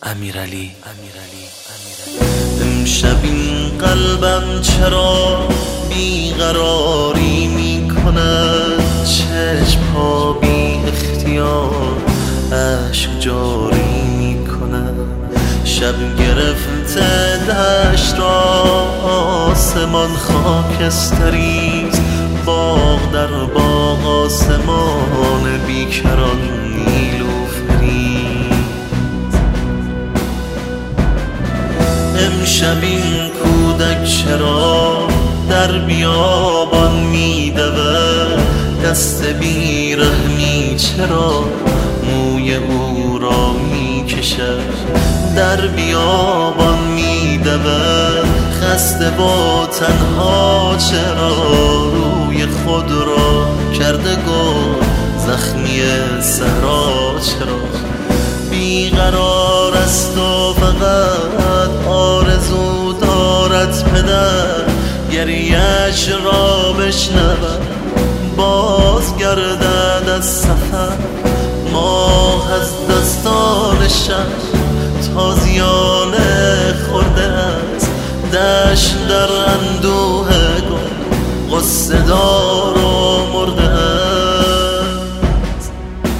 امیرعلی. امشب این قلبم چرا بیقراری میکند، چشم‌ها بی اختیار اشک جاری میکند. شب گرفته دشت را آسمان خاکستریست، باغ در باغ آسمان بیکران نیلوفری. امشب این کودک چرا در بیابان میدود، دست بیرحمی چرا موی او را میکشد. در بیابان میدود خسته با تنها، چرا روی خود را کرده گل زخمی صحرا. چرا بیقرار است و فقط آرزو دارد پدر، گریه‌اش را بشنود باز گردد از سفر. ماه از دستان شب تازیانه خورده است، دشت در اندوه گل غصه دار و مرده است.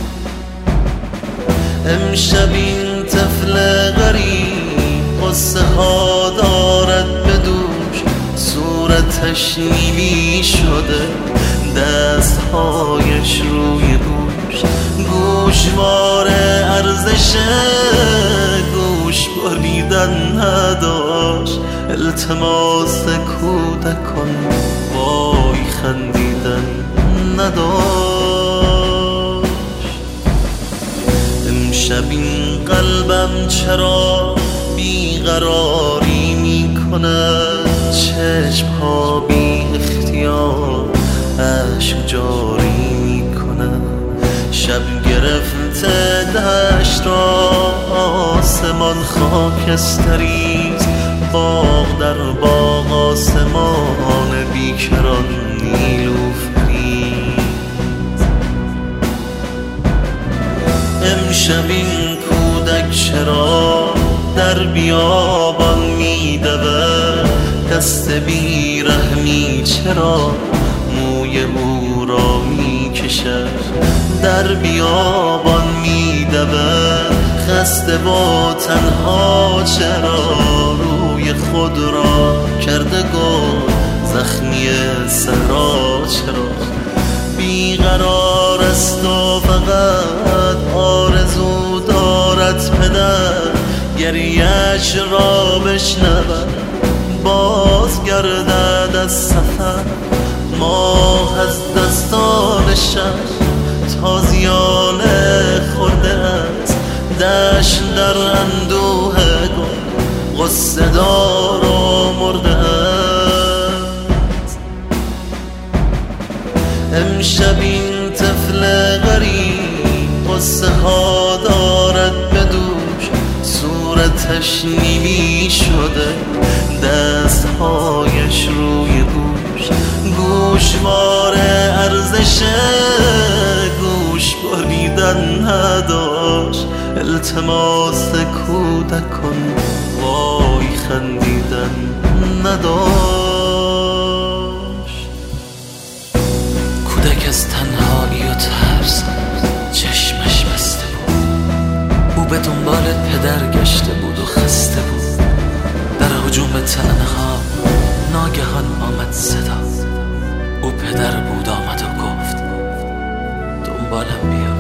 امشب این طفل غریب غصه ها دارد به دوش، صورتش نیلی شده دستهایش روی گوش. گوشوار ارزش گوش بریدن نداشت، التماس کودکان وای خندیدن نداشت. امشب این قلبم چرا بیقراری میکند، چشم‌ها بی اختیار اشک جاری میکند. شب گرفته دشت را آسمان خاکستریست، باغ در باغ آسمان بیکران نیلوفری. امشب این کودک چرا در بیابان میدود، دست بیرحمی چرا موی او را میکشد. در بیابان میدود خسته با تنها، چرا روی خود را کرده گل زخمی صحرا. چرا بیقرار است و فقط آرزو دارد پدر، گریه‌اش را بشنود باز گردد از سفر. ماه از دستان شب تازیانه خورده است، دشت در اندوه گل غصه دار و مرده است. امشب این طفل غریب غصه ها دارد به دوش، صورتش نیلی شده دستهایش روی گوش. گوشوار ارزش گوش بریدن نداشت، التماس کودکان وای خندیدن نداشت. کودک از تنهایی و ترس چشمش بسته بود، او به دنبال پدر گشته بود و خسته بود. در هجوم تنها ناگهان آمد صدا، او پدر بود آمد و گفت دنبالم بیا.